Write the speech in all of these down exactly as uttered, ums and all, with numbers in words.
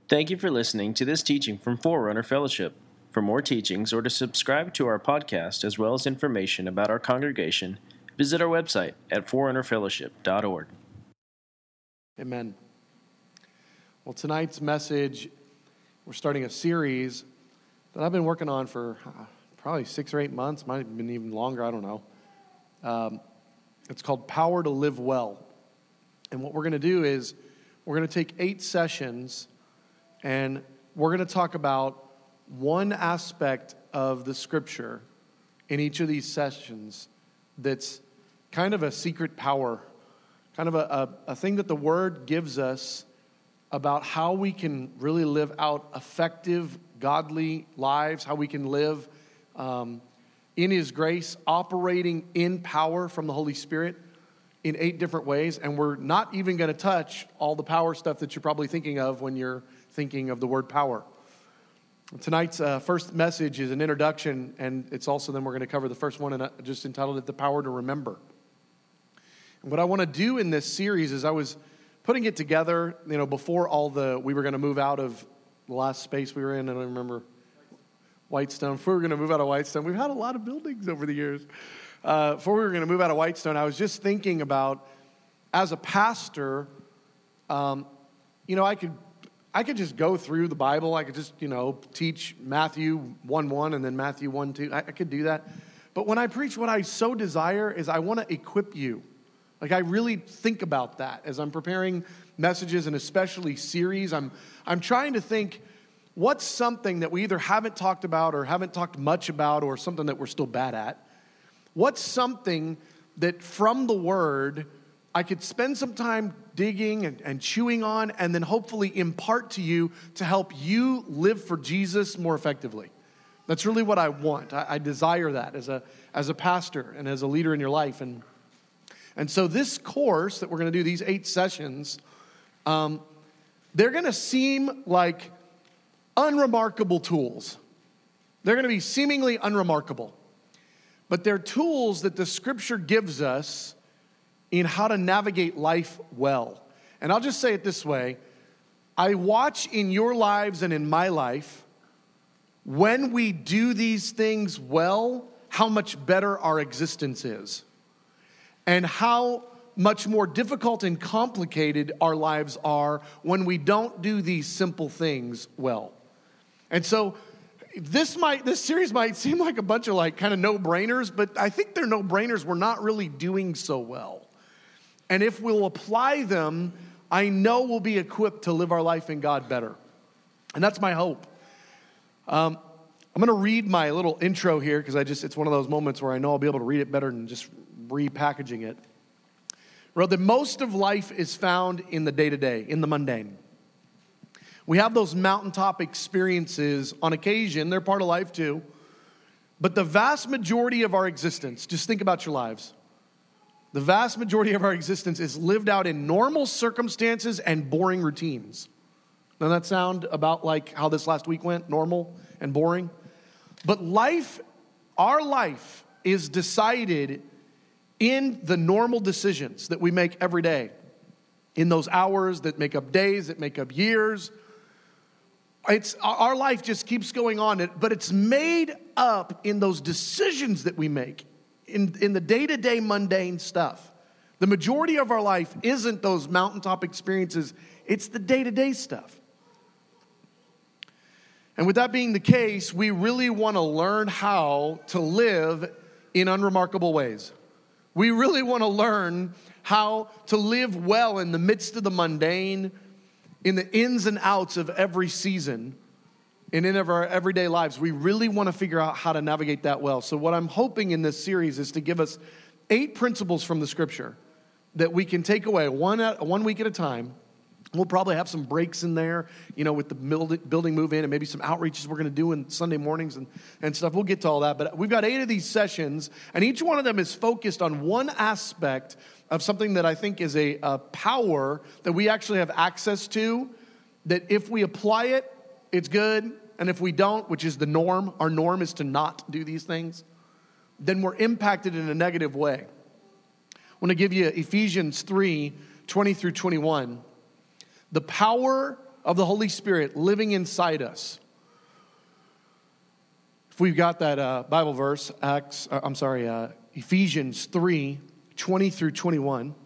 Thank you for listening to this teaching from Forerunner Fellowship. For more teachings or to subscribe to our podcast as well as information about our congregation, visit our website at forerunner fellowship dot org. Amen. Well, tonight's message, we're starting a series that I've been working on for uh, probably six or eight months, might have been even longer, I don't know. Um, it's called Power to Live Well. And what we're going to do is we're going to take eight sessions and we're going to talk about one aspect of the scripture in each of these sessions that's kind of a secret power, kind of a, a, a thing that the Word gives us about how we can really live out effective, godly lives, how we can live um, in His grace, operating in power from the Holy Spirit in eight different ways. And we're not even going to touch all the power stuff that you're probably thinking of when you're thinking of the word power. Tonight's uh, first message is an introduction, and it's also then we're going to cover the first one, and I just entitled it, The Power to Remember. And what I want to do in this series is I was putting it together, you know, before all the, we were going to move out of the last space we were in, and I remember Whitestone. Before we were going to move out of Whitestone, we've had a lot of buildings over the years. Uh, before we were going to move out of Whitestone, I was just thinking about, as a pastor, um, you know, I could I could just go through the Bible. I could just, you know, teach Matthew one one and then Matthew one two. I, I could do that. But when I preach, what I so desire is I want to equip you. Like, I really think about that as I'm preparing messages and especially series. I'm I'm trying to think, what's something that we either haven't talked about or haven't talked much about or something that we're still bad at? What's something that from the Word I could spend some time digging and, and chewing on and then hopefully impart to you to help you live for Jesus more effectively? That's really what I want. I, I desire that as a as a pastor and as a leader in your life. And, and so this course that we're going to do, these eight sessions, um, they're going to seem like unremarkable tools. They're going to be seemingly unremarkable. But they're tools that the Scripture gives us in how to navigate life well. And I'll just say it this way. I watch in your lives and in my life, when we do these things well, how much better our existence is. And how much more difficult and complicated our lives are when we don't do these simple things well. And so this might this series might seem like a bunch of like kind of no-brainers, but I think they're no-brainers. We're not really doing so well. And if we'll apply them, I know we'll be equipped to live our life in God better. And that's my hope. Um, I'm going to read my little intro here because I just it's one of those moments where I know I'll be able to read it better than just repackaging it. Wrote that most of life is found in the day-to-day, in the mundane. We have those mountaintop experiences on occasion. They're part of life too. But the vast majority of our existence, just think about your lives. The vast majority of our existence is lived out in normal circumstances and boring routines. Doesn't that sound about like how this last week went? Normal and boring? But life, our life is decided in the normal decisions that we make every day. In those hours that make up days, that make up years. It's our life just keeps going on, but it's made up in those decisions that we make. In, in the day-to-day mundane stuff. The majority of our life isn't those mountaintop experiences. It's the day-to-day stuff. And with that being the case, we really want to learn how to live in unremarkable ways. We really want to learn how to live well in the midst of the mundane, in the ins and outs of every season, and in our everyday lives. We really want to figure out how to navigate that well. So what I'm hoping in this series is to give us eight principles from the Scripture that we can take away one at, one week at a time. We'll probably have some breaks in there, you know, with the building move in and maybe some outreaches we're going to do in Sunday mornings and, and stuff. We'll get to all that. But we've got eight of these sessions, and each one of them is focused on one aspect of something that I think is a, a power that we actually have access to, that if we apply it, it's good. And if we don't, which is the norm, our norm is to not do these things, then we're impacted in a negative way. I want to give you Ephesians three, twenty through twenty-one. The power of the Holy Spirit living inside us. If we've got that uh, Bible verse, Acts, uh, I'm sorry, uh, Ephesians three, twenty through twenty-one.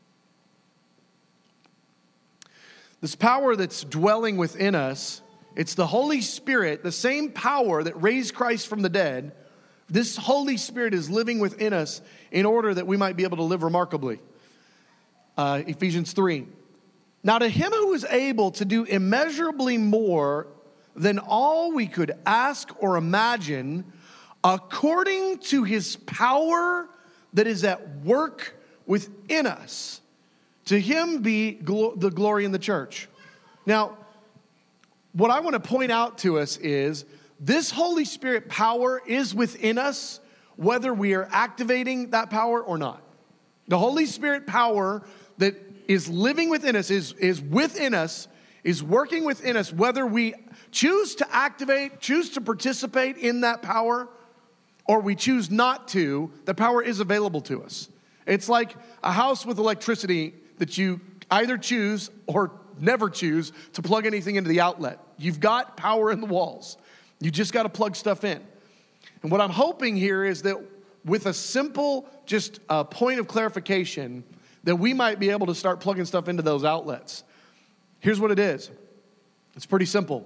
This power that's dwelling within us, it's the Holy Spirit, the same power that raised Christ from the dead. This Holy Spirit is living within us in order that we might be able to live remarkably. Uh, Ephesians three. Now to him who is able to do immeasurably more than all we could ask or imagine, according to his power that is at work within us, to him be glo- the glory in the church. Now, what I want to point out to us is this Holy Spirit power is within us, whether we are activating that power or not. The Holy Spirit power that is living within us, is, is within us, is working within us, whether we choose to activate, choose to participate in that power, or we choose not to, the power is available to us. It's like a house with electricity that you either choose or never choose to plug anything into the outlet. You've got power in the walls. You just got to plug stuff in. And what I'm hoping here is that with a simple, just a point of clarification, that we might be able to start plugging stuff into those outlets. Here's what it is. It's pretty simple.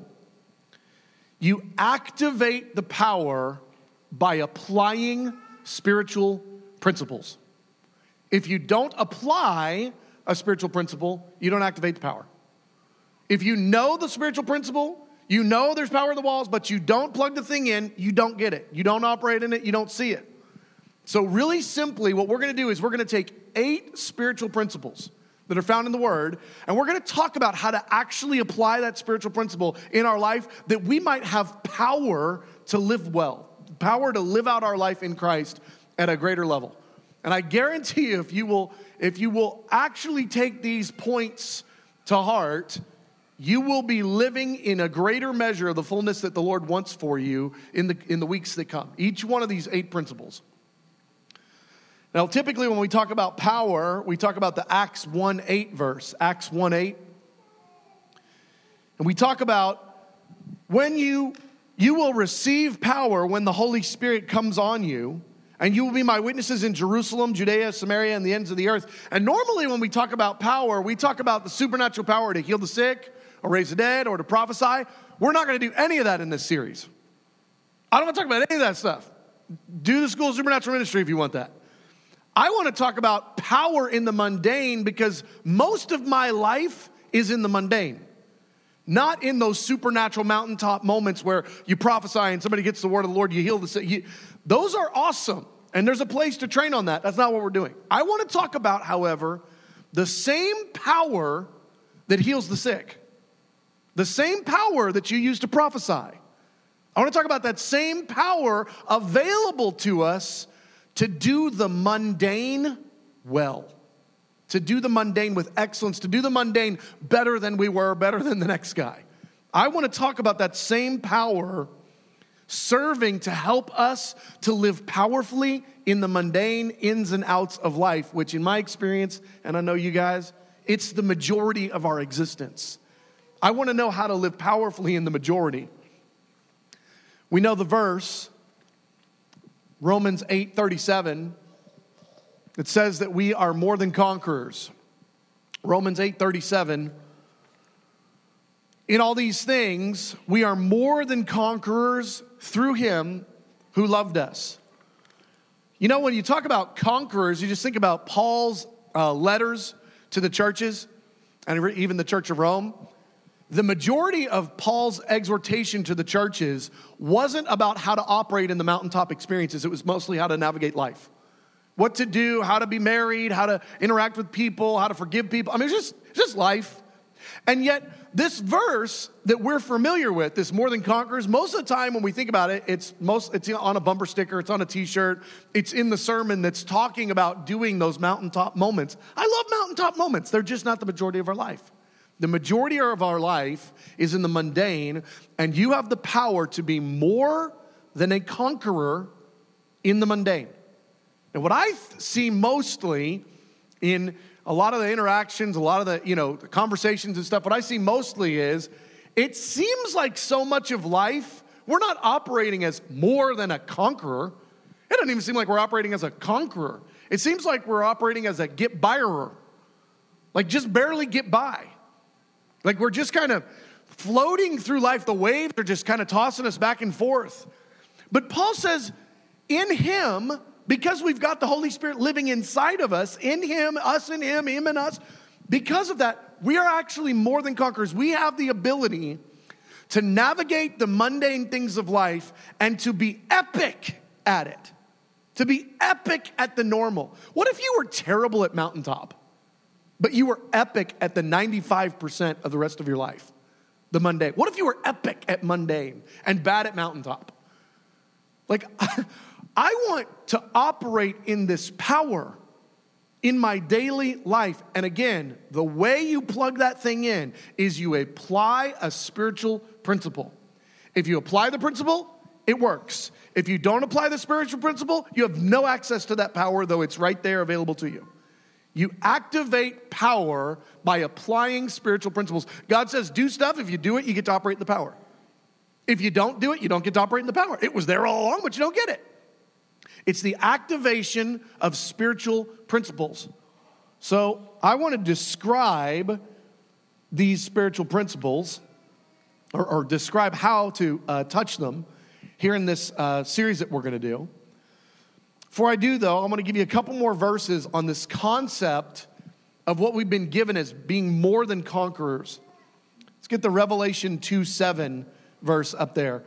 You activate the power by applying spiritual principles. If you don't apply a spiritual principle, you don't activate the power. If you know the spiritual principle, you know there's power in the walls, but you don't plug the thing in, you don't get it. You don't operate in it, you don't see it. So really simply, what we're going to do is we're going to take eight spiritual principles that are found in the Word, and we're going to talk about how to actually apply that spiritual principle in our life that we might have power to live well, power to live out our life in Christ at a greater level. And I guarantee you, if you will, if you will actually take these points to heart, you will be living in a greater measure of the fullness that the Lord wants for you in the, in the weeks that come. Each one of these eight principles. Now, typically when we talk about power, we talk about the Acts one eight verse, Acts one eight. And we talk about when you, you will receive power when the Holy Spirit comes on you, and you will be my witnesses in Jerusalem, Judea, Samaria, and the ends of the earth. And normally when we talk about power, we talk about the supernatural power to heal the sick, or raise the dead, or to prophesy. We're not going to do any of that in this series. I don't want to talk about any of that stuff. Do the School of Supernatural Ministry if you want that. I want to talk about power in the mundane because most of my life is in the mundane. Not in those supernatural mountaintop moments where you prophesy and somebody gets the word of the Lord, you heal the sick. You, those are awesome, and there's a place to train on that. That's not what we're doing. I want to talk about, however, the same power that heals the sick. The same power that you use to prophesy. I want to talk about that same power available to us to do the mundane well. To do the mundane with excellence. To do the mundane better than we were, better than the next guy. I want to talk about that same power serving to help us to live powerfully in the mundane ins and outs of life, which in my experience, and I know you guys, it's the majority of our existence. I want to know how to live powerfully in the majority. We know the verse, Romans eight thirty-seven, it says that we are more than conquerors. Romans eight thirty-seven, in all these things, we are more than conquerors through him who loved us. You know, when you talk about conquerors, you just think about Paul's uh, letters to the churches, and even the Church of Rome. The majority of Paul's exhortation to the churches wasn't about how to operate in the mountaintop experiences. It was mostly how to navigate life. What to do, how to be married, how to interact with people, how to forgive people. I mean, it's just, it's just life. And yet, this verse that we're familiar with, this more than conquerors, most of the time when we think about it, it's most it's on a bumper sticker, it's on a t-shirt, it's in the sermon that's talking about doing those mountaintop moments. I love mountaintop moments. They're just not the majority of our life. The majority of our life is in the mundane, and you have the power to be more than a conqueror in the mundane. And what I see mostly in a lot of the interactions, a lot of the, you know, the conversations and stuff, what I see mostly is it seems like so much of life, we're not operating as more than a conqueror. It doesn't even seem like we're operating as a conqueror. It seems like we're operating as a get-byerer. Like just barely get by. Like we're just kind of floating through life. The waves are just kind of tossing us back and forth. But Paul says, in him, because we've got the Holy Spirit living inside of us, in him, us in him, him and us, because of that, we are actually more than conquerors. We have the ability to navigate the mundane things of life and to be epic at it. To be epic at the normal. What if you were terrible at mountaintop, but you were epic at the ninety-five percent of the rest of your life? The mundane. What if you were epic at mundane and bad at mountaintop? Like, I want to operate in this power in my daily life. And again, the way you plug that thing in is you apply a spiritual principle. If you apply the principle, it works. If you don't apply the spiritual principle, you have no access to that power, though it's right there available to you. You activate power by applying spiritual principles. God says, do stuff. If you do it, you get to operate in the power. If you don't do it, you don't get to operate in the power. It was there all along, but you don't get it. It's the activation of spiritual principles. So I want to describe these spiritual principles or, or describe how to uh, touch them here in this uh, series that we're going to do. Before I do, though, I'm going to give you a couple more verses on this concept of what we've been given as being more than conquerors. Let's get the Revelation two seven verse up there.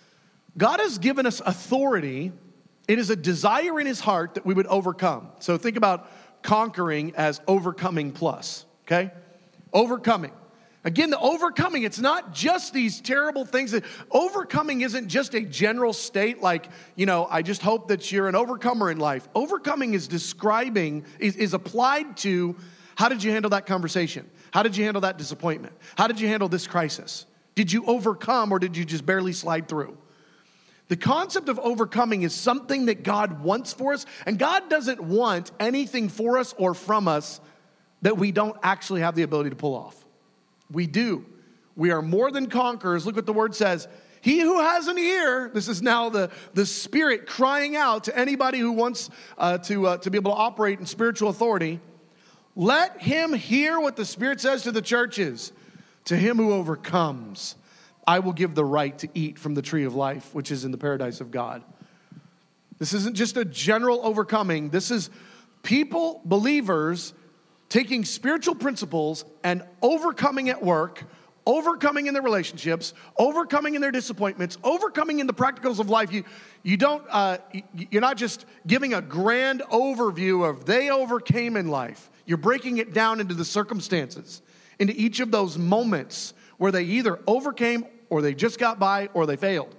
God has given us authority. It is a desire in his heart that we would overcome. So think about conquering as overcoming plus, okay? Overcoming. Again, the overcoming, it's not just these terrible things. Overcoming isn't just a general state like, you know, I just hope that you're an overcomer in life. Overcoming is describing, is, is applied to how did you handle that conversation? How did you handle that disappointment? How did you handle this crisis? Did you overcome or did you just barely slide through? The concept of overcoming is something that God wants for us, and God doesn't want anything for us or from us that we don't actually have the ability to pull off. We do. We are more than conquerors. Look what the word says. He who has an ear, this is now the, the Spirit crying out to anybody who wants uh, to, uh, to be able to operate in spiritual authority. Let him hear what the Spirit says to the churches. To him who overcomes, I will give the right to eat from the tree of life, which is in the paradise of God. This isn't just a general overcoming. This is people, believers, taking spiritual principles and overcoming at work, overcoming in their relationships, overcoming in their disappointments, overcoming in the practicals of life. You, you don't, uh, you're not just giving a grand overview of they overcame in life. You're breaking it down into the circumstances, into each of those moments where they either overcame or they just got by or they failed.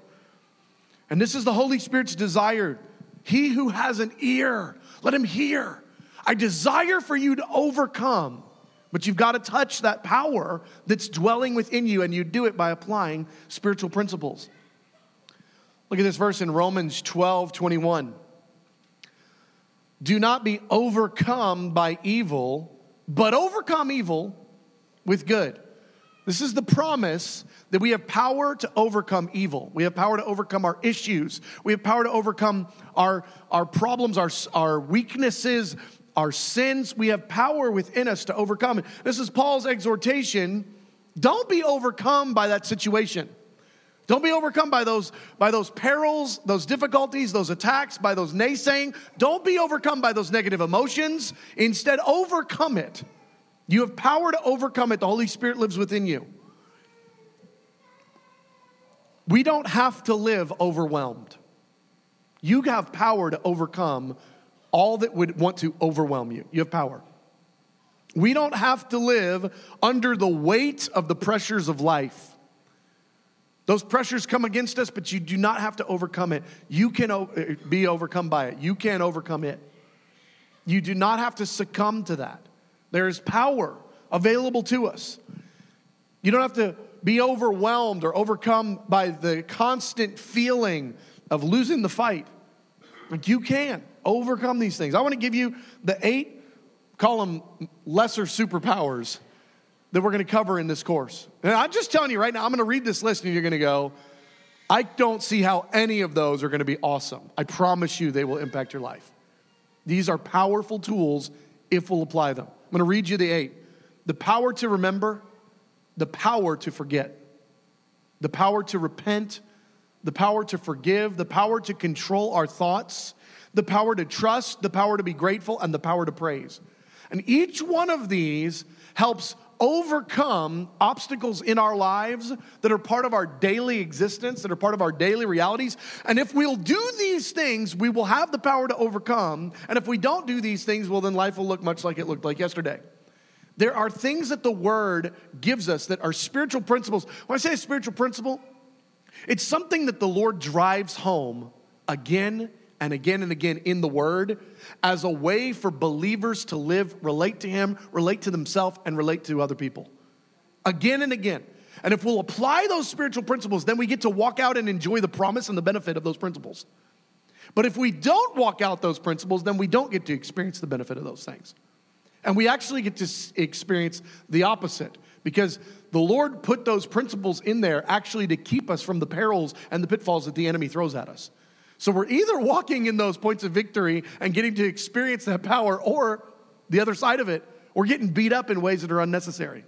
And this is the Holy Spirit's desire. He who has an ear, let him hear. I desire for you to overcome, but you've got to touch that power that's dwelling within you, and you do it by applying spiritual principles. Look at this verse in Romans twelve twenty-one. Do not be overcome by evil, but overcome evil with good. This is the promise that we have power to overcome evil. We have power to overcome our issues. We have power to overcome our, our problems, our, our weaknesses, our sins. We have power within us to overcome. This is Paul's exhortation. Don't be overcome by that situation. Don't be overcome by those, by those perils, those difficulties, those attacks, by those naysaying. Don't be overcome by those negative emotions. Instead, overcome it. You have power to overcome it. The Holy Spirit lives within you. We don't have to live overwhelmed. You have power to overcome all that would want to overwhelm you. You have power. We don't have to live under the weight of the pressures of life. Those pressures come against us, but you do not have to overcome it. You can be overcome by it. You can overcome it. You do not have to succumb to that. There is power available to us. You don't have to be overwhelmed or overcome by the constant feeling of losing the fight. Like you can overcome these things. I want to give you the eight call them lesser superpowers that we're going to cover in this course. And I'm just telling you right now, I'm going to read this list and you're going to go, I don't see how any of those are going to be awesome. I promise you they will impact your life. These are powerful tools if we'll apply them. I'm going to read you the eight. The power to remember, the power to forget, the power to repent, the power to forgive, the power to control our thoughts, the power to trust, the power to be grateful, and the power to praise. And each one of these helps overcome obstacles in our lives that are part of our daily existence, that are part of our daily realities. And if we'll do these things, we will have the power to overcome. And if we don't do these things, well, then life will look much like it looked like yesterday. There are things that the Word gives us that are spiritual principles. When I say a spiritual principle, it's something that the Lord drives home again and again and again in the Word as a way for believers to live, relate to Him, relate to themselves, and relate to other people. Again and again. And if we'll apply those spiritual principles, then we get to walk out and enjoy the promise and the benefit of those principles. But if we don't walk out those principles, then we don't get to experience the benefit of those things. And we actually get to experience the opposite, because the Lord put those principles in there actually to keep us from the perils and the pitfalls that the enemy throws at us. So we're either walking in those points of victory and getting to experience that power, or the other side of it, we're getting beat up in ways that are unnecessary.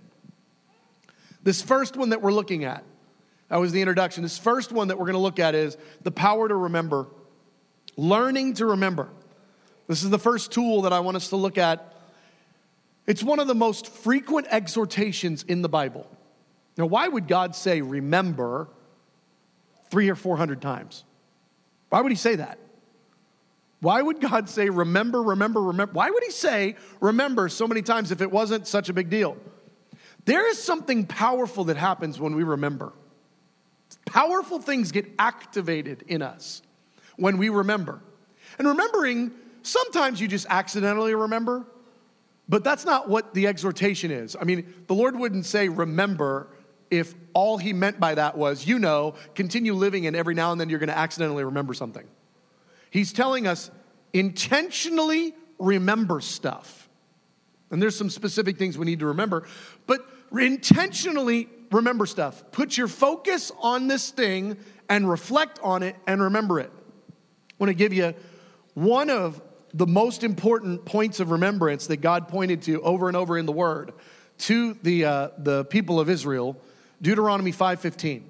This first one that we're looking at, that was the introduction. This first one that we're going to look at is the power to remember, learning to remember. This is the first tool that I want us to look at. It's one of the most frequent exhortations in the Bible. Now, why would God say remember three or four hundred times? Why would he say that? Why would God say remember, remember, remember? Why would he say remember so many times if it wasn't such a big deal? There is something powerful that happens when we remember. Powerful things get activated in us when we remember. And remembering, sometimes you just accidentally remember, but that's not what the exhortation is. I mean, the Lord wouldn't say remember if all he meant by that was, you know, continue living and every now and then you're going to accidentally remember something. He's telling us intentionally remember stuff. And there's some specific things we need to remember, but intentionally remember stuff. Put your focus on this thing and reflect on it and remember it. I want to give you one of the most important points of remembrance that God pointed to over and over in the Word to the uh, the people of Israel. Deuteronomy five fifteen.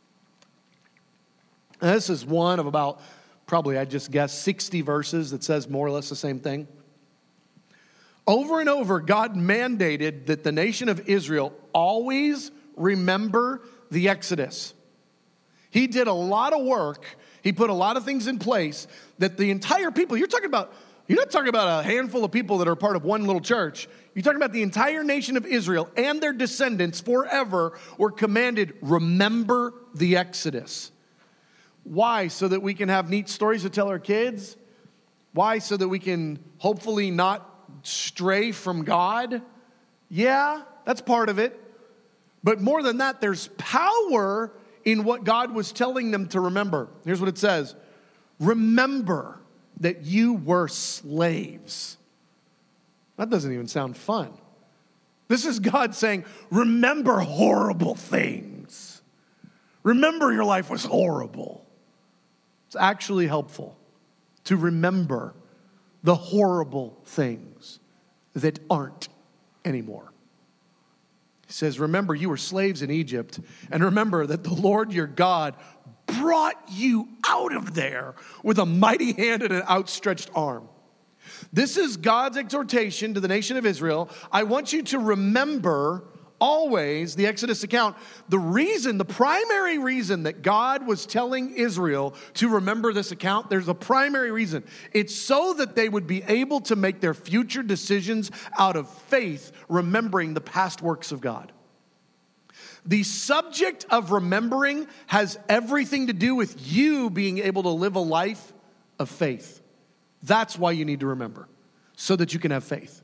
Now, this is one of about, probably I just guess, sixty verses that says more or less the same thing. Over and over, God mandated that the nation of Israel always remember the Exodus. He did a lot of work. He put a lot of things in place that the entire people, you're talking about, you're not talking about a handful of people that are part of one little church. You're talking about the entire nation of Israel and their descendants forever were commanded, remember the Exodus. Why? So that we can have neat stories to tell our kids? Why? So that we can hopefully not stray from God? Yeah, that's part of it. But more than that, there's power in what God was telling them to remember. Here's what it says. Remember that you were slaves. That doesn't even sound fun. This is God saying, remember horrible things. Remember your life was horrible. It's actually helpful to remember the horrible things that aren't anymore. He says, remember you were slaves in Egypt, and remember that the Lord your God brought you out of there with a mighty hand and an outstretched arm. This is God's exhortation to the nation of Israel. I want you to remember always the Exodus account. The reason, the primary reason that God was telling Israel to remember this account, there's a primary reason. It's so that they would be able to make their future decisions out of faith, remembering the past works of God. The subject of remembering has everything to do with you being able to live a life of faith. That's why you need to remember, so that you can have faith.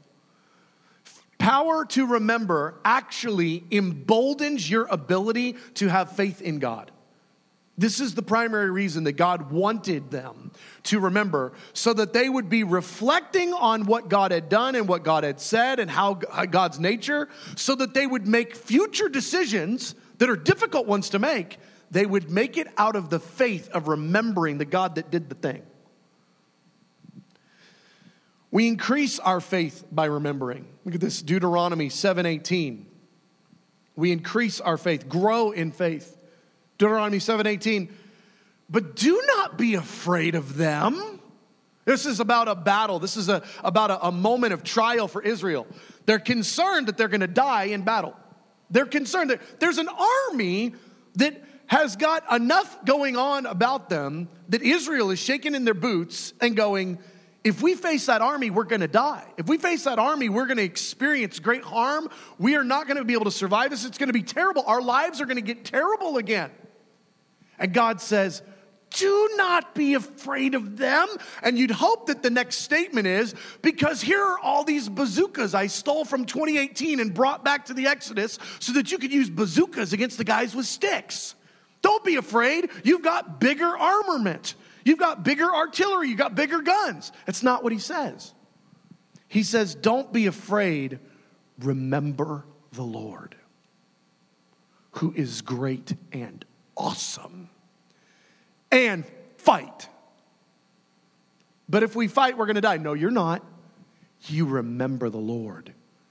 Power to remember actually emboldens your ability to have faith in God. This is the primary reason that God wanted them to remember, so that they would be reflecting on what God had done and what God had said and how God's nature, so that they would make future decisions that are difficult ones to make. They would make it out of the faith of remembering the God that did the thing. We increase our faith by remembering. Look at this, Deuteronomy seven eighteen. We increase our faith, grow in faith. Deuteronomy seven eighteen, but do not be afraid of them. This is about a battle. This is a, about a, a moment of trial for Israel. They're concerned that they're going to die in battle. They're concerned that there's an army that has got enough going on about them that Israel is shaking in their boots and going, if we face that army, we're going to die. If we face that army, we're going to experience great harm. We are not going to be able to survive this. It's going to be terrible. Our lives are going to get terrible again. And God says, do not be afraid of them. And you'd hope that the next statement is, because here are all these bazookas I stole from twenty eighteen and brought back to the Exodus so that you could use bazookas against the guys with sticks. Don't be afraid. You've got bigger armament. You've got bigger artillery. You've got bigger guns. That's not what he says. He says, don't be afraid. Remember the Lord, who is great and awesome, and fight. But if we fight, we're going to die. No, you're not. You remember the Lord.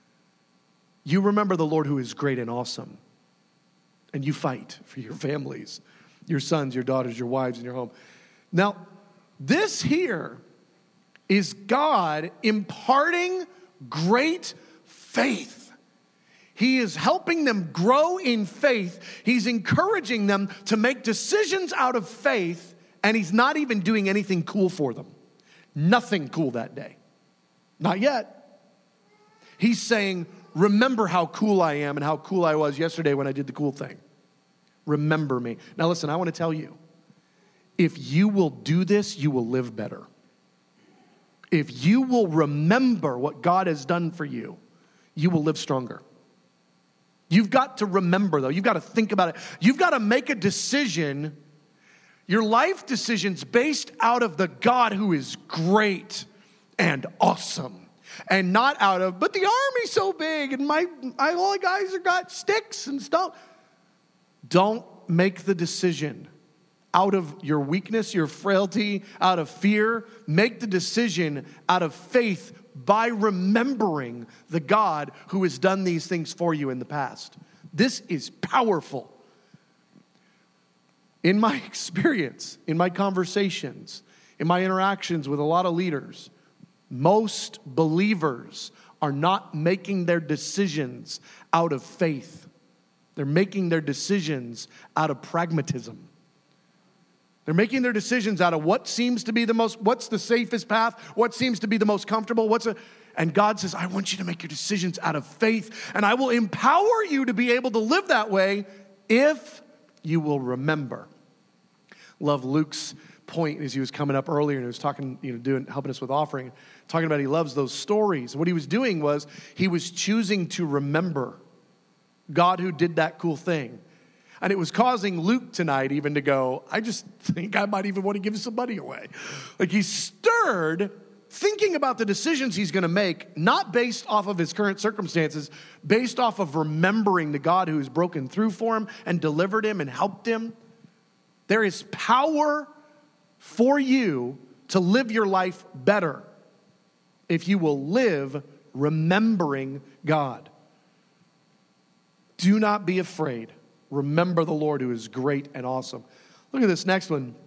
You remember the Lord who is great and awesome. And you fight for your families, your sons, your daughters, your wives, and your home. Now, this here is God imparting great faith. He is helping them grow in faith. He's encouraging them to make decisions out of faith, and he's not even doing anything cool for them. Nothing cool that day. Not yet. He's saying, remember how cool I am and how cool I was yesterday when I did the cool thing. Remember me. Now listen, I want to tell you, if you will do this, you will live better. If you will remember what God has done for you, you will live stronger. You've got to remember, though. You've got to think about it. You've got to make a decision, your life decisions based out of the God who is great and awesome. And not out of, but the army's so big and my, my all the guys have got sticks and stuff. Don't make the decision out of your weakness, your frailty, out of fear. Make the decision out of faith by remembering the God who has done these things for you in the past. This is powerful. In my experience, in my conversations, in my interactions with a lot of leaders, most believers are not making their decisions out of faith. They're making their decisions out of pragmatism. They're making their decisions out of what seems to be the most, what's the safest path, what seems to be the most comfortable, what's a, and God says, I want you to make your decisions out of faith, and I will empower you to be able to live that way if you will remember. Love Luke's point as he was coming up earlier and he was talking, you know, doing, helping us with offering, talking about he loves those stories. What he was doing was he was choosing to remember God who did that cool thing. And it was causing Luke tonight even to go, I just think I might even want to give some money away. Like he's stirred thinking about the decisions he's going to make, not based off of his current circumstances, based off of remembering the God who has broken through for him and delivered him and helped him. There is power for you to live your life better if you will live remembering God. Do not be afraid. Remember the Lord who is great and awesome. Look at this next one.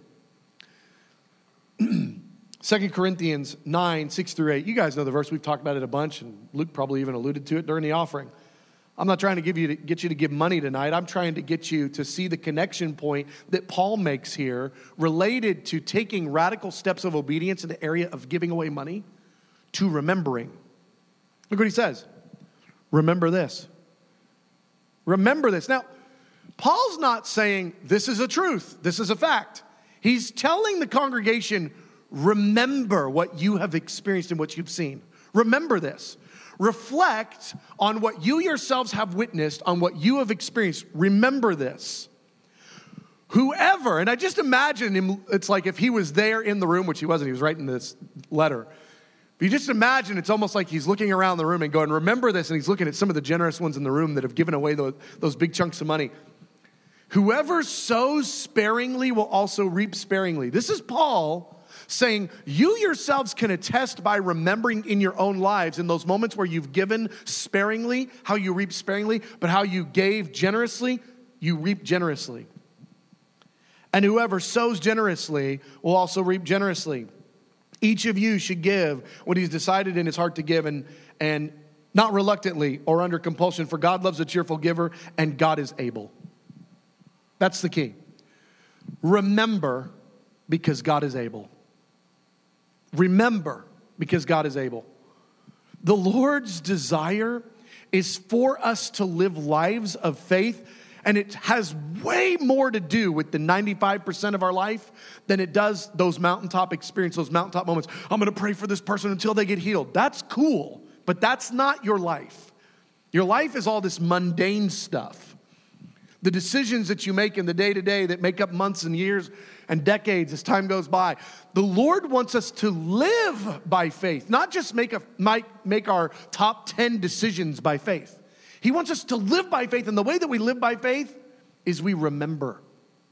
Second Corinthians nine, six through eight. You guys know the verse. We've talked about it a bunch, and Luke probably even alluded to it during the offering. I'm not trying to give you to get you to give money tonight. I'm trying to get you to see the connection point that Paul makes here related to taking radical steps of obedience in the area of giving away money to remembering. Look what he says. Remember this. Remember this. Now, Paul's not saying this is a truth. This is a fact. He's telling the congregation, remember what you have experienced and what you've seen. Remember this. Reflect on what you yourselves have witnessed, on what you have experienced. Remember this. Whoever, and I just imagine him, it's like if he was there in the room, which he wasn't, he was writing this letter. But you just imagine it's almost like he's looking around the room and going, remember this, and he's looking at some of the generous ones in the room that have given away those, those big chunks of money. Whoever sows sparingly will also reap sparingly. This is Paul saying, you yourselves can attest by remembering in your own lives in those moments where you've given sparingly, how you reap sparingly, but how you gave generously, you reap generously. And whoever sows generously will also reap generously. Each of you should give what he's decided in his heart to give, and, and not reluctantly or under compulsion, for God loves a cheerful giver, and God is able. That's the key. Remember, because God is able. Remember, because God is able. The Lord's desire is for us to live lives of faith, and it has way more to do with the ninety-five percent of our life than it does those mountaintop experiences, those mountaintop moments. I'm going to pray for this person until they get healed. That's cool, but that's not your life. Your life is all this mundane stuff. The decisions that you make in the day-to-day that make up months and years and decades as time goes by. The Lord wants us to live by faith, not just make, a, make our top ten decisions by faith. He wants us to live by faith, and the way that we live by faith is we remember.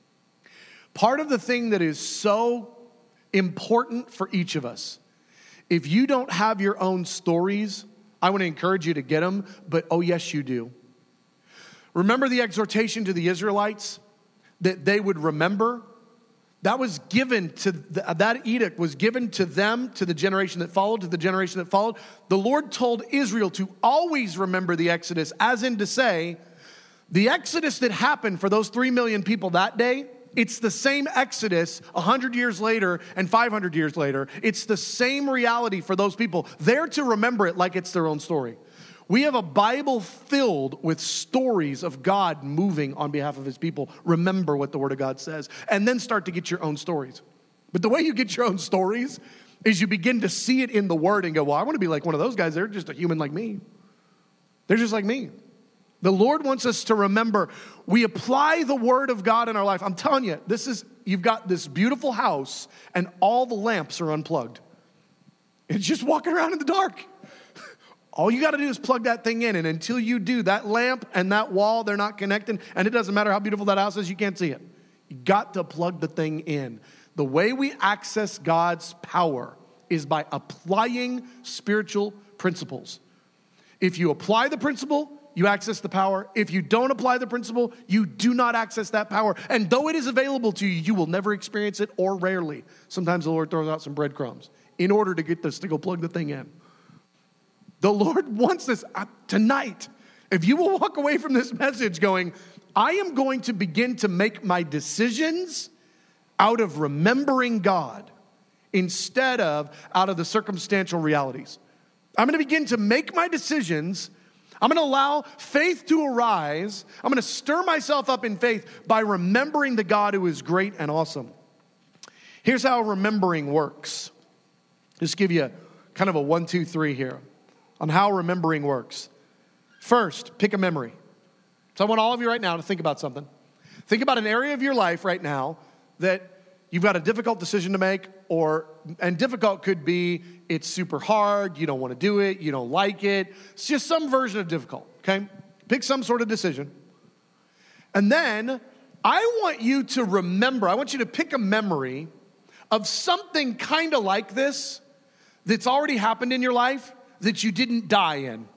Part of the thing that is so important for each of us, if you don't have your own stories, I want to encourage you to get them, but oh yes, you do. Remember the exhortation to the Israelites that they would remember? That was given to, the, that edict was given to them, to the generation that followed, to the generation that followed. The Lord told Israel to always remember the Exodus, as in to say, the Exodus that happened for those three million people that day, it's the same Exodus one hundred years later and five hundred years later. It's the same reality for those people. They're to remember it like it's their own story. We have a Bible filled with stories of God moving on behalf of his people. Remember what the Word of God says, and then start to get your own stories. But the way you get your own stories is you begin to see it in the Word and go, well, I want to be like one of those guys. They're just a human like me. They're just like me. The Lord wants us to remember we apply the Word of God in our life. I'm telling you, this is, you've got this beautiful house and all the lamps are unplugged. It's just walking around in the dark. All you got to do is plug that thing in, and until you do, that lamp and that wall, they're not connecting, and it doesn't matter how beautiful that house is, you can't see it. You got to plug the thing in. The way we access God's power is by applying spiritual principles. If you apply the principle, you access the power. If you don't apply the principle, you do not access that power. And though it is available to you, you will never experience it, or rarely. Sometimes the Lord throws out some breadcrumbs in order to get this to go plug the thing in. The Lord wants this tonight. If you will walk away from this message going, I am going to begin to make my decisions out of remembering God instead of out of the circumstantial realities. I'm going to begin to make my decisions. I'm going to allow faith to arise. I'm going to stir myself up in faith by remembering the God who is great and awesome. Here's how remembering works. Just give you kind of a one, two, three here on how remembering works. First, pick a memory. So I want all of you right now to think about something. Think about an area of your life right now that you've got a difficult decision to make, or, and difficult could be it's super hard, you don't want to do it, you don't like it. It's just some version of difficult, okay? Pick some sort of decision. And then I want you to remember, I want you to pick a memory of something kind of like this that's already happened in your life that you didn't die in.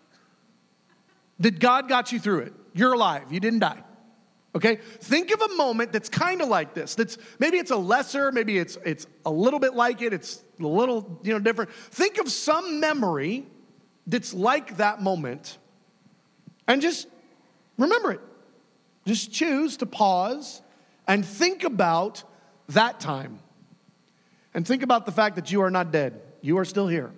That God got you through it. You're alive. You didn't die. Okay? Think of a moment that's kind of like this. That's maybe it's a lesser, maybe it's it's a little bit like it, it's a little, you know, different. Think of some memory that's like that moment and just remember it. Just choose to pause and think about that time. And think about the fact that you are not dead. You are still here.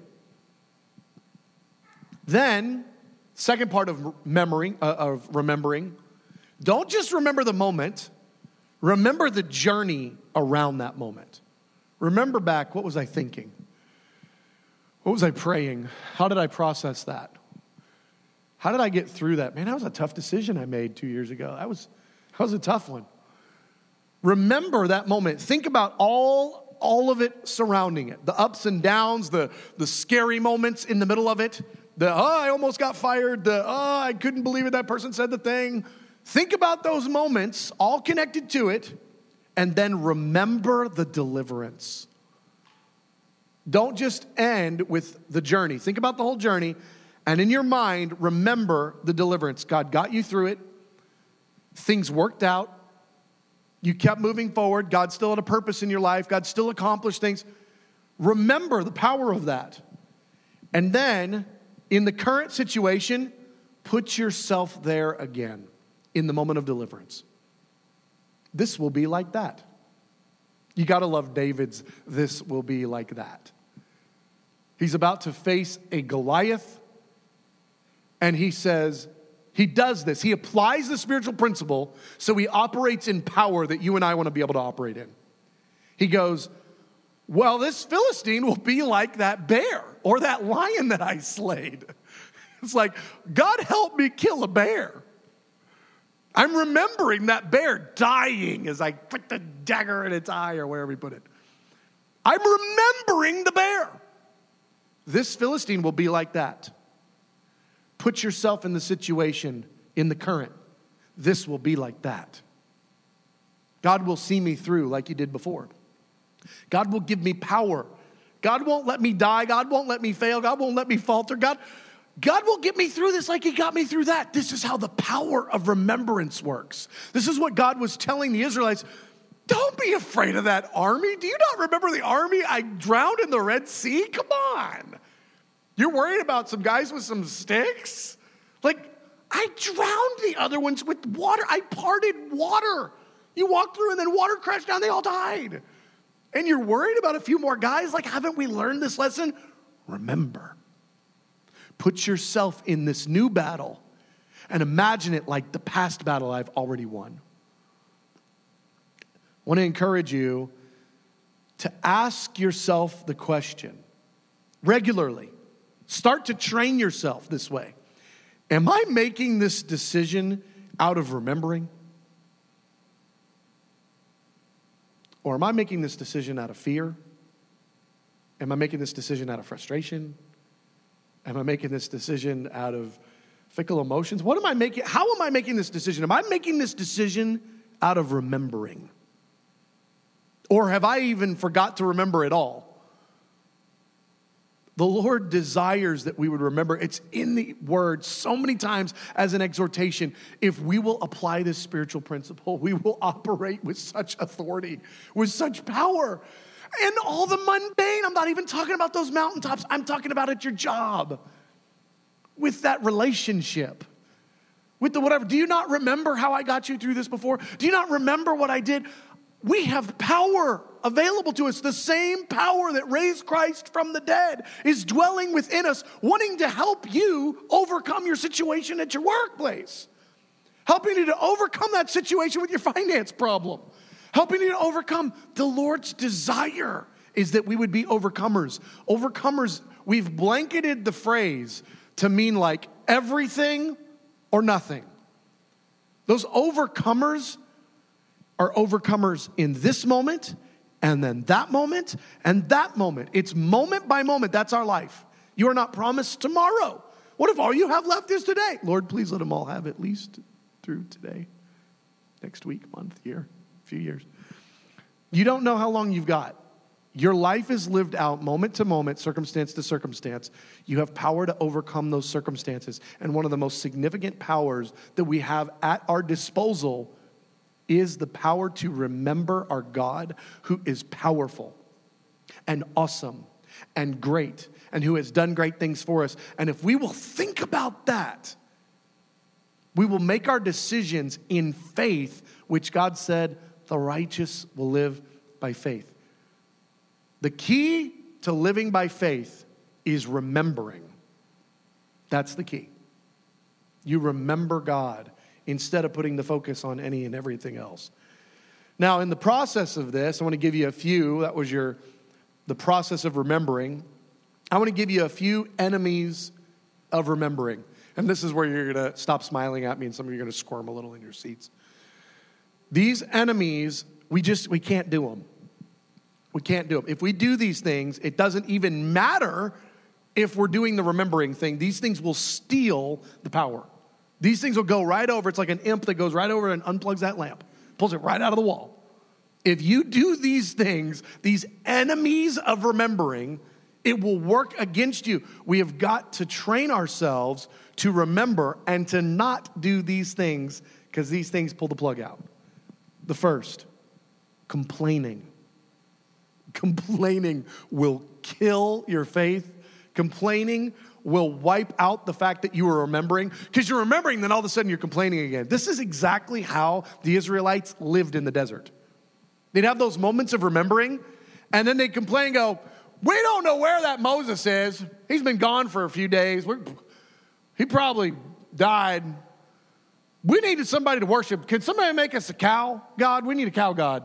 Then, second part of memory, uh, of remembering, don't just remember the moment, remember the journey around that moment. Remember back, what was I thinking? What was I praying? How did I process that? How did I get through that? Man, that was a tough decision I made two years ago. That was, that was a tough one. Remember that moment. Think about all, all of it surrounding it. The ups and downs, the, the scary moments in the middle of it. The, oh, I almost got fired. The, oh, I couldn't believe it. That person said the thing. Think about those moments, all connected to it, and then remember the deliverance. Don't just end with the journey. Think about the whole journey, and in your mind, remember the deliverance. God got you through it. Things worked out. You kept moving forward. God still had a purpose in your life. God still accomplished things. Remember the power of that. And then, in the current situation, put yourself there again in the moment of deliverance. This will be like that. You got to love David's, this will be like that. He's about to face a Goliath, and he says, he does this. He applies the spiritual principle, so he operates in power that you and I want to be able to operate in. He goes, well, this Philistine will be like that bear or that lion that I slayed. It's like, God help me kill a bear. I'm remembering that bear dying as I put the dagger in its eye or wherever he put it. I'm remembering the bear. This Philistine will be like that. Put yourself in the situation, in the current. This will be like that. God will see me through like he did before. God will give me power. God won't let me die. God won't let me fail. God won't let me falter. God, God will get me through this like he got me through that. This is how the power of remembrance works. This is what God was telling the Israelites. Don't be afraid of that army. Do you not remember the army I drowned in the Red Sea? Come on. You're worried about some guys with some sticks? Like, I drowned the other ones with water. I parted water. You walked through and then water crashed down. They all died. And you're worried about a few more guys? Like, haven't we learned this lesson? Remember. Put yourself in this new battle and imagine it like the past battle I've already won. I want to encourage you to ask yourself the question regularly. Start to train yourself this way. Am I making this decision out of remembering? Or am I making this decision out of fear? Am I making this decision out of frustration? Am I making this decision out of fickle emotions? What am I making? How am I making this decision? Am I making this decision out of remembering? Or have I even forgot to remember it all? The Lord desires that we would remember. It's in the word so many times as an exhortation. If we will apply this spiritual principle, we will operate with such authority, with such power. And all the mundane, I'm not even talking about those mountaintops. I'm talking about at your job, with that relationship, with the whatever. Do you not remember how I got you through this before? Do you not remember what I did? We have power available to us. The same power that raised Christ from the dead is dwelling within us, wanting to help you overcome your situation at your workplace, helping you to overcome that situation with your finance problem, helping you to overcome. The Lord's desire is that we would be overcomers. Overcomers, we've blanketed the phrase to mean like everything or nothing. Those overcomers are overcomers in this moment, and then that moment, and that moment. It's moment by moment. That's our life. You are not promised tomorrow. What if all you have left is today? Lord, please let them all have at least through today, next week, month, year, few years. You don't know how long you've got. Your life is lived out moment to moment, circumstance to circumstance. You have power to overcome those circumstances. And one of the most significant powers that we have at our disposal is the power to remember our God, who is powerful and awesome and great and who has done great things for us. And if we will think about that, we will make our decisions in faith, which God said, the righteous will live by faith. The key to living by faith is remembering. That's the key. You remember God instead of putting the focus on any and everything else. Now, in the process of this, I want to give you a few. That was your the process of remembering. I want to give you a few enemies of remembering. And this is where you're going to stop smiling at me and some of you are going to squirm a little in your seats. These enemies We just, we can't do them. We can't do them. If we do these things, it doesn't even matter if we're doing the remembering thing. These things will steal the power. These things will go right over. It's like an imp that goes right over and unplugs that lamp, pulls it right out of the wall. If you do these things, these enemies of remembering, it will work against you. We have got to train ourselves to remember and to not do these things because these things pull the plug out. The first, complaining. Complaining will kill your faith. Complaining will wipe out the fact that you were remembering. Because you're remembering, then all of a sudden you're complaining again. This is exactly how the Israelites lived in the desert. They'd have those moments of remembering, and then they'd complain and go, we don't know where that Moses is. He's been gone for a few days. We're, he probably died. We needed somebody to worship. Can somebody make us a cow god? We need a cow god.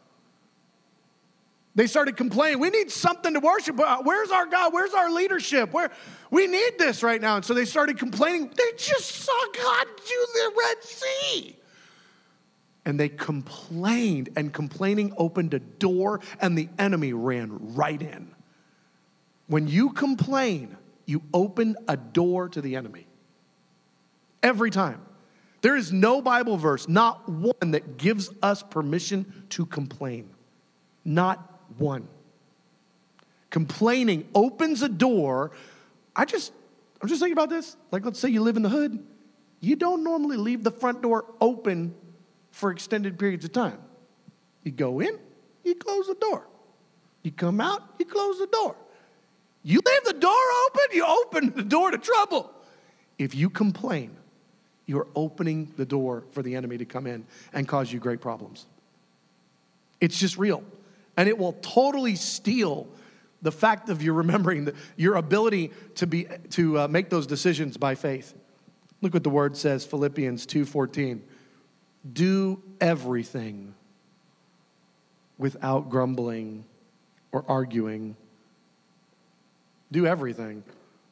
They started complaining. We need something to worship. Where's our God? Where's our leadership? Where we need this right now. And so they started complaining. They just saw God do the Red Sea. And they complained, and complaining opened a door, and the enemy ran right in. When you complain, you open a door to the enemy. Every time. There is no Bible verse, not one, that gives us permission to complain. Not one. Complaining opens a door. I just, I'm just thinking about this. Like, let's say you live in the hood. You don't normally leave the front door open for extended periods of time. You go in, you close the door. You come out, you close the door. You leave the door open, you open the door to trouble. If you complain, you're opening the door for the enemy to come in and cause you great problems. It's just real. And it will totally steal the fact of you remembering the, your ability to be to uh, make those decisions by faith. Look what the word says, Philippians two fourteen. Do everything without grumbling or arguing. Do everything.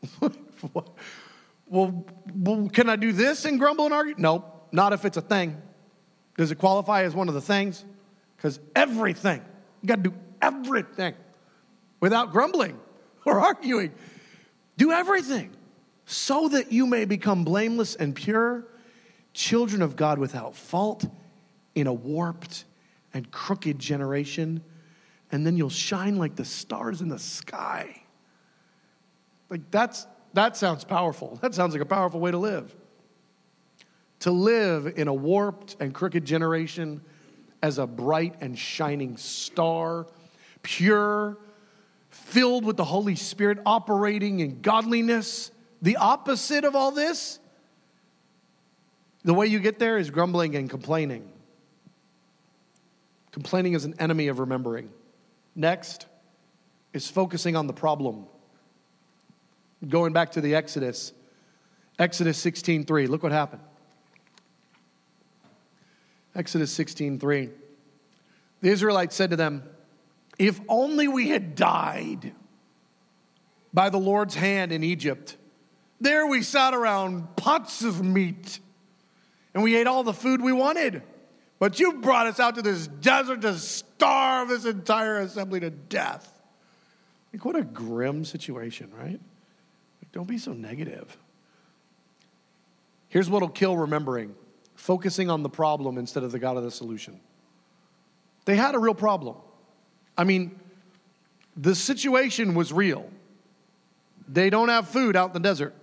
well, well, can I do this and grumble and argue? No, not if it's a thing. Does it qualify as one of the things? Because everything. You got to do everything without grumbling or arguing. Do everything so that you may become blameless and pure, children of God without fault in a warped and crooked generation, and then you'll shine like the stars in the sky. Like that's that sounds powerful. That sounds like a powerful way to live. To live in a warped and crooked generation as a bright and shining star, pure, filled with the Holy Spirit, operating in godliness. The opposite of all this, the way you get there is grumbling and complaining. Complaining is an enemy of remembering. Next is focusing on the problem. Going back to the Exodus, Exodus sixteen three, look what happened. Exodus sixteen three. The Israelites said to them, if only we had died by the Lord's hand in Egypt. There we sat around pots of meat, and we ate all the food we wanted. But you brought us out to this desert to starve this entire assembly to death. Like, what a grim situation, right? Like, don't be so negative. Here's what'll kill remembering. Focusing on the problem instead of the God of the solution. They had a real problem. I mean, the situation was real. They don't have food out in the desert.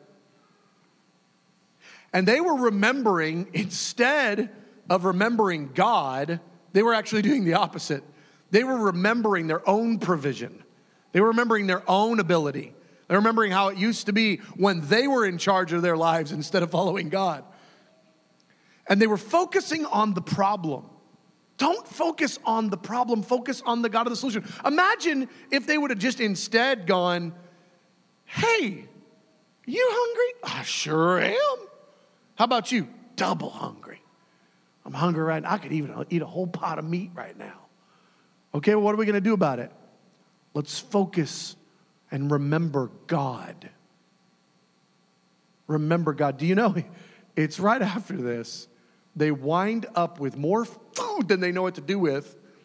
And they were remembering, instead of remembering God, they were actually doing the opposite. They were remembering their own provision. They were remembering their own ability. They were remembering how it used to be when they were in charge of their lives instead of following God. And they were focusing on the problem. Don't focus on the problem. Focus on the God of the solution. Imagine if they would have just instead gone, hey, you hungry? I sure am. How about you? Double hungry. I'm hungry right now. I could even eat a whole pot of meat right now. Okay, well, what are we going to do about it? Let's focus and remember God. Remember God. Do you know, it's right after this. They wind up with more food than they know what to do with.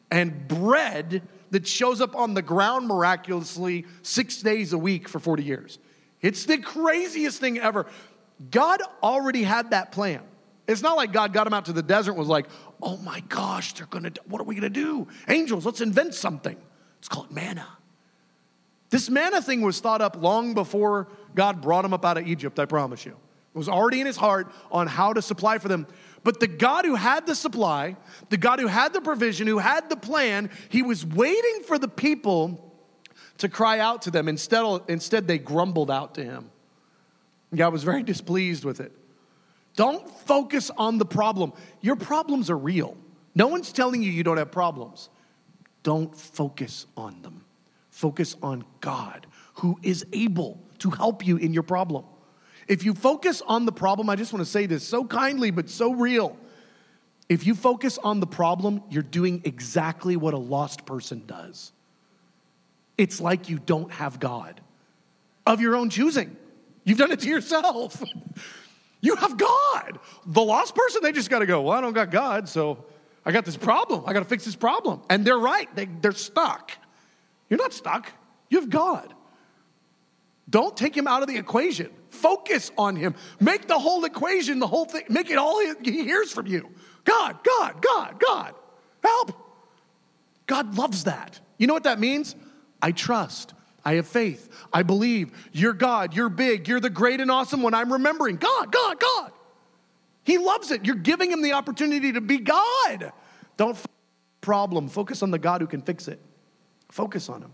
and bread that shows up on the ground miraculously six days a week for forty years. It's the craziest thing ever. God already had that plan. It's not like God got him out to the desert and was like, oh my gosh, they're gonna, what are we gonna do? Angels, let's invent something. It's called manna. This manna thing was thought up long before God brought him up out of Egypt, I promise you. It was already in his heart on how to supply for them. But the God who had the supply, the God who had the provision, who had the plan, he was waiting for the people to cry out to them. Instead, instead they grumbled out to him. God was very displeased with it. Don't focus on the problem. Your problems are real. No one's telling you you don't have problems. Don't focus on them. Focus on God, who is able to help you in your problem. If you focus on the problem, I just want to say this so kindly but so real. If you focus on the problem, you're doing exactly what a lost person does. It's like you don't have God of your own choosing. You've done it to yourself. You have God. The lost person, they just got to go, well, I don't got God, so I got this problem. I got to fix this problem. And they're right. They, they're stuck. You're not stuck. You have God. Don't take him out of the equation. Focus on him. Make the whole equation, the whole thing, make it all he hears from you. God, God, God, God, help. God loves that. You know what that means? I trust. I have faith. I believe. You're God. You're big. You're the great and awesome one. I'm remembering. God, God, God. He loves it. You're giving him the opportunity to be God. Don't focus on the problem. Focus on the God who can fix it. Focus on him.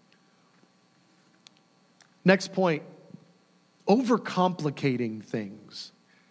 Next point, overcomplicating things.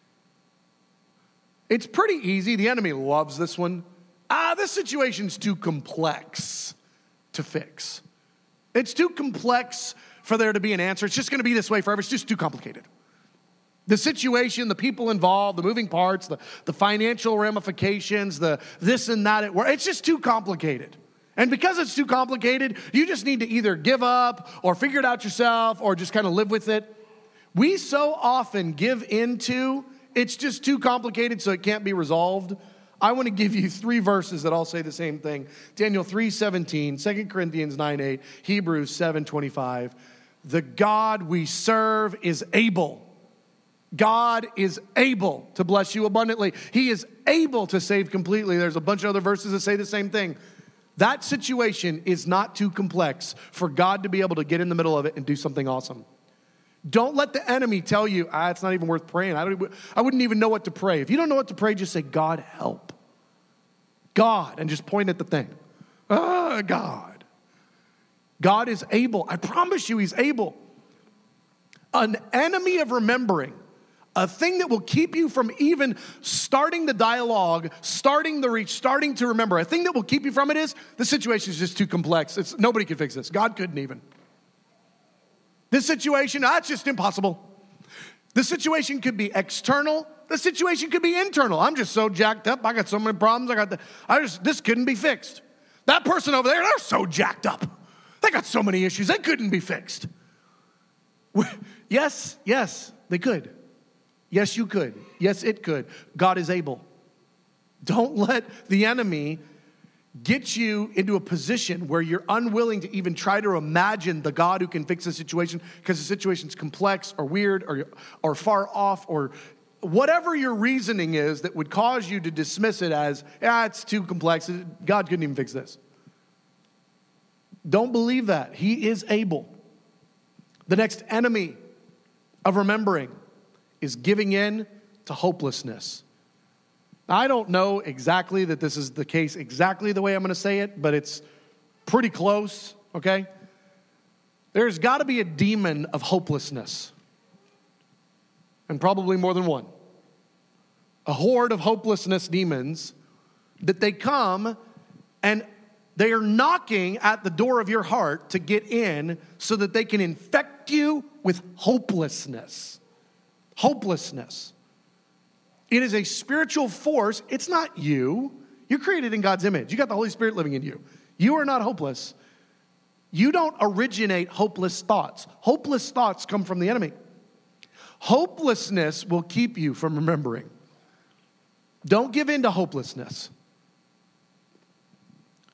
It's pretty easy. The enemy loves this one. Ah, this situation's too complex to fix. It's too complex for there to be an answer. It's just going to be this way forever. It's just too complicated. The situation, the people involved, the moving parts, the, the financial ramifications, the this and that, it's just too complicated. And because it's too complicated, you just need to either give up or figure it out yourself or just kind of live with it. We so often give into, it's just too complicated so it can't be resolved. I want to give you three verses that all say the same thing. Daniel three seventeen, Second Corinthians nine eight, Hebrews seven twenty-five. The God we serve is able. God is able to bless you abundantly. He is able to save completely. There's a bunch of other verses that say the same thing. That situation is not too complex for God to be able to get in the middle of it and do something awesome. Don't let the enemy tell you, ah, it's not even worth praying. I, don't, I wouldn't even know what to pray. If you don't know what to pray, just say, God, help. God, and just point at the thing. Ah, God. God is able. I promise you he's able. An enemy of remembering, a thing that will keep you from even starting the dialogue, starting the reach, starting to remember. A thing that will keep you from it is, the situation is just too complex. It's, nobody can fix this. God couldn't even. This situation, that's just impossible. The situation could be external. The situation could be internal. I'm just so jacked up. I got so many problems. I got the, I just, this couldn't be fixed. That person over there, they're so jacked up. They got so many issues. They couldn't be fixed. Yes, yes, they could. Yes, you could. Yes, it could. God is able. Don't let the enemy get you into a position where you're unwilling to even try to imagine the God who can fix the situation because the situation's complex or weird or, or far off or whatever your reasoning is that would cause you to dismiss it as, yeah, it's too complex. God couldn't even fix this. Don't believe that. He is able. The next enemy of remembering is giving in to hopelessness. Now, I don't know exactly that this is the case exactly the way I'm going to say it, but it's pretty close, okay? There's got to be a demon of hopelessness, and probably more than one. A horde of hopelessness demons that they come and they are knocking at the door of your heart to get in so that they can infect you with hopelessness. Hopelessness. It is a spiritual force. It's not you. You're created in God's image. You got the Holy Spirit living in you. You are not hopeless. You don't originate hopeless thoughts. Hopeless thoughts come from the enemy. Hopelessness will keep you from remembering. Don't give in to hopelessness.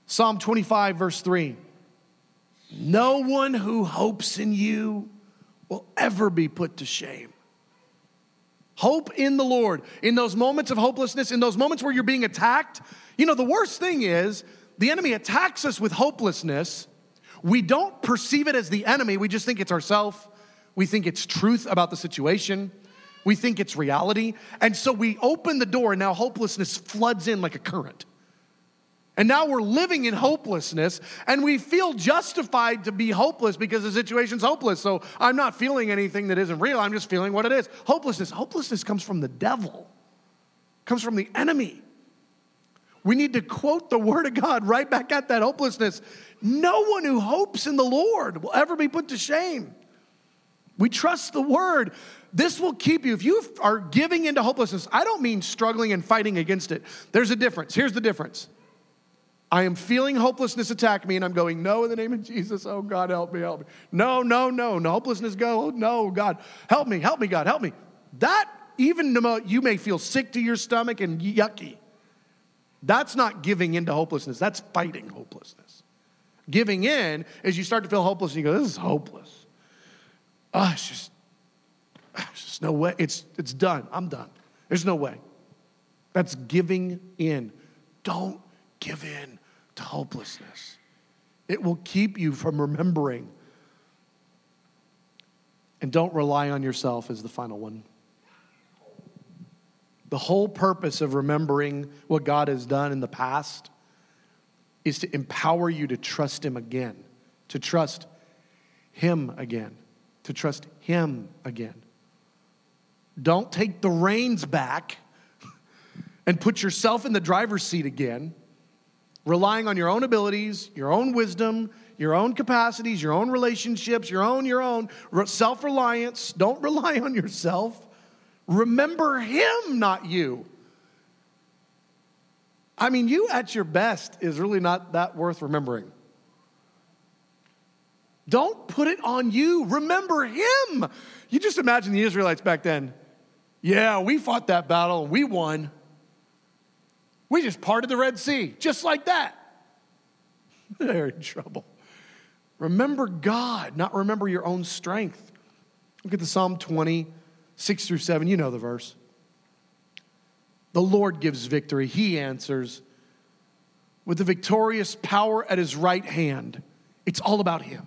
Psalm twenty-five, verse three. No one who hopes in you will ever be put to shame. Hope in the Lord. In those moments of hopelessness, in those moments where you're being attacked, you know, the worst thing is the enemy attacks us with hopelessness. We don't perceive it as the enemy. We just think it's ourselves. We think it's truth about the situation. We think it's reality. And so we open the door, and now hopelessness floods in like a current. And now we're living in hopelessness, and we feel justified to be hopeless because the situation's hopeless. So I'm not feeling anything that isn't real. I'm just feeling what it is. Hopelessness. Hopelessness comes from the devil. Comes from the enemy. We need to quote the word of God right back at that hopelessness. No one who hopes in the Lord will ever be put to shame. We trust the word. This will keep you. If you are giving into hopelessness, I don't mean struggling and fighting against it. There's a difference. Here's the difference. I am feeling hopelessness attack me, and I'm going, no, in the name of Jesus. Oh, God, help me, help me. No, no, no, no. Hopelessness, go. Oh, no, God, help me, help me, God, help me. That, even though you may feel sick to your stomach and yucky, that's not giving into hopelessness. That's fighting hopelessness. Giving in is you start to feel hopeless, and you go, this is hopeless. Oh, it's just, there's just no way. It's, it's done. I'm done. There's no way. That's giving in. Don't give in to hopelessness. It will keep you from remembering. And don't rely on yourself is the final one. The whole purpose of remembering what God has done in the past is to empower you to trust him again, to trust him again, to trust him again. Don't take the reins back and put yourself in the driver's seat again, relying on your own abilities, your own wisdom, your own capacities, your own relationships, your own, your own self-reliance. Don't rely on yourself. Remember him, not you. I mean, you at your best is really not that worth remembering. Don't put it on you. Remember him. You just imagine the Israelites back then. Yeah, we fought that battle and we won. We just parted the Red Sea, just like that. They're in trouble. Remember God, not remember your own strength. Look at the Psalm twenty, six through seven. You know the verse. The Lord gives victory. He answers with the victorious power at his right hand. It's all about him.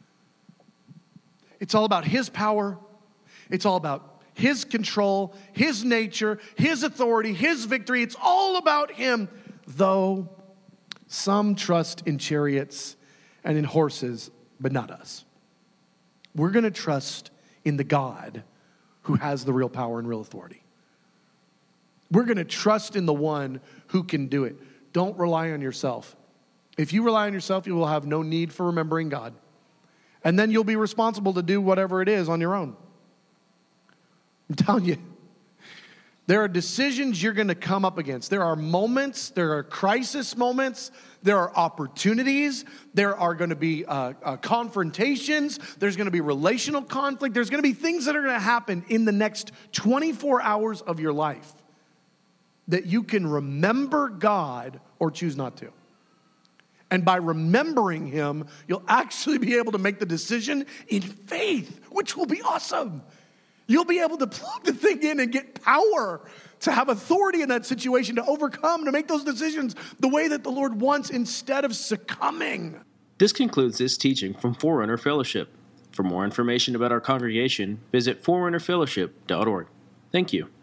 It's all about his power. It's all about his control, his nature, his authority, his victory. It's all about him. Though some trust in chariots and in horses, but not us. We're going to trust in the God who has the real power and real authority. We're going to trust in the one who can do it. Don't rely on yourself. If you rely on yourself, you will have no need for remembering God. And then you'll be responsible to do whatever it is on your own. I'm telling you, there are decisions you're going to come up against. There are moments, there are crisis moments, there are opportunities, there are going to be uh, uh, confrontations, there's going to be relational conflict, there's going to be things that are going to happen in the next twenty-four hours of your life that you can remember God or choose not to. And by remembering him, you'll actually be able to make the decision in faith, which will be awesome. You'll be able to plug the thing in and get power to have authority in that situation, to overcome, to make those decisions the way that the Lord wants instead of succumbing. This concludes this teaching from Forerunner Fellowship. For more information about our congregation, visit forerunner fellowship dot org. Thank you.